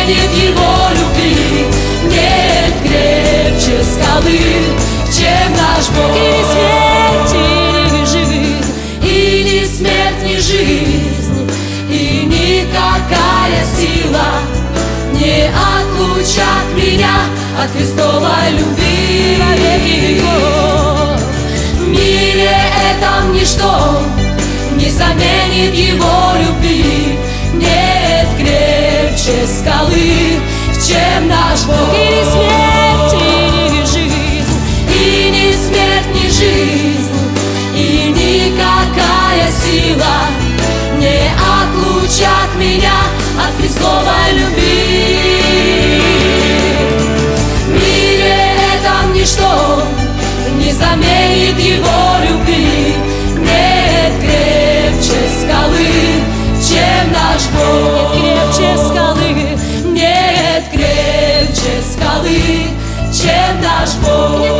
заменит его любви. Нет крепче скалы, чем наш Бог. И ни смерть, и ни жизнь, И ни смерть, ни жизнь, и никакая сила не отлучат меня от Христовой любви. во веки веков. В мире этом ничто не заменит его любви. Нет крепче скалы, чем наш Бог. И ни смерть, и ни жизнь, И ни смерть, ни жизнь, и никакая сила не отлучат меня от Христовой любви. В мире этом ничто не заменит его любви. Нет крепче скалы, чем наш Бог. крепче скалы, Нет крепче скалы, чем наш Бог.